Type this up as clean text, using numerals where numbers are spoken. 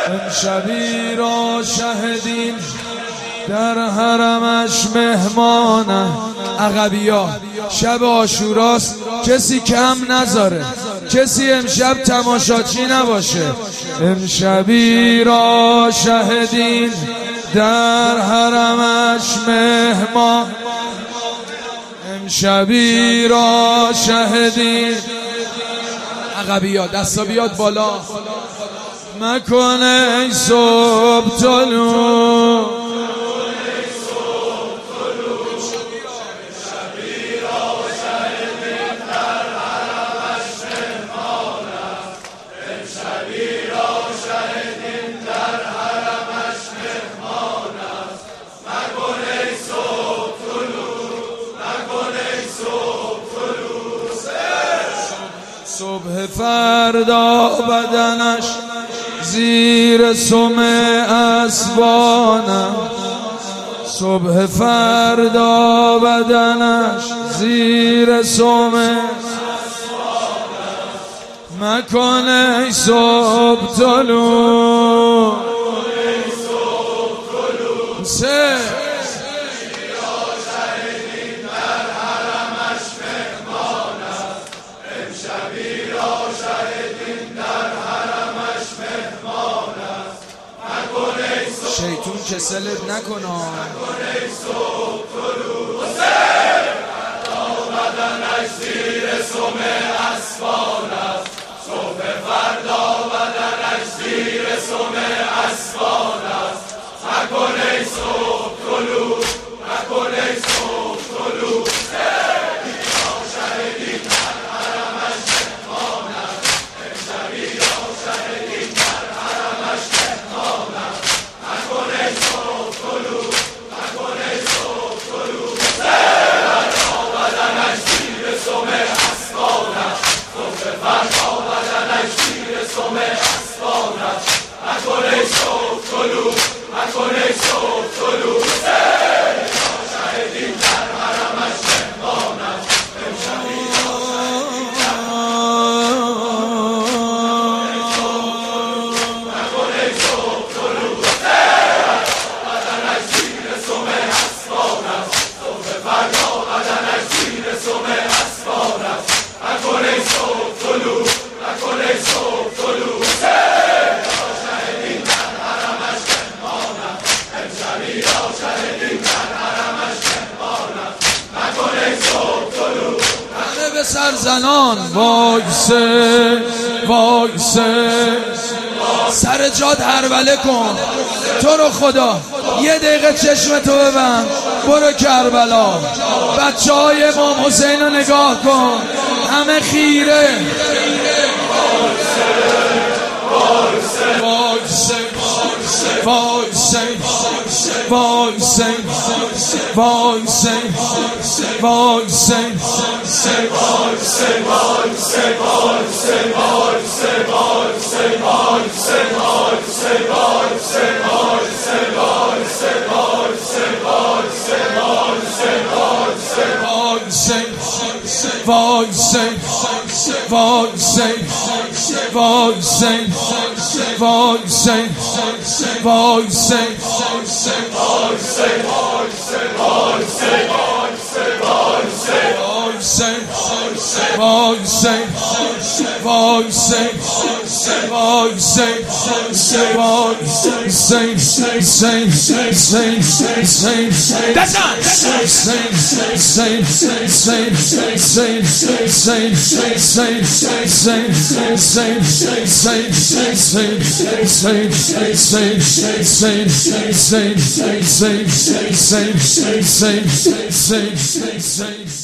امشبی را شهدین در حرمش مهمانه. عقبیا شب عاشوراست، کسی کم نذاره، کسی امشب تماشاچی نباشه. امشبی را شهدین در حرمش مهمان، امشبی را شهدین. عقبیا دستا بیاد بالا. مکنه ای صبح طلوع، صبح فردا بدنش زیر سم اسبانه، صبح فردا بدنش زیر سم مکنه ای صبح طلوع. شیطون کسلت نکنه. بدنش زیر سم اسبان است، صبح فردا بدنش زیر سم اسبان است. مکنه صبح طلوع، مکنه صبح طلوع. شهیدی در حرمش مهمان است، امشبی را شهیدی در حرمش مهمان است. مکنه صبح طلوع، مکنه صبح طلوع. فردا بدنش زیر سم اسبان است، صبح فردا بدنش زیر سم اسبان است. مکنه صبح طلوع، مکنه صبح طلوع. شهیدی در حرمش مهمان است، امشبی را شهیدی در مکنه صبح طلوع. بدنش زیر سم اسبان است، صبح فردا بدنش زیر سم اسبان است. مکنه صبح طلوع، مکنه صبح طلوع. شهیدی در حرمش مهمان است، امشبی را شهیدی در حرمش مهمان است. مکنه صبح طلوع. همه به سر زنان وایسه وایسه، سر جاد هربله کن. تو رو خدا یه دقیقه چشم تو ببند، برو کربلا. بچه های امام حسین رو نگاه کن، همه خیره. وایسه وایسه وایسه وایسه وایسه وایسه same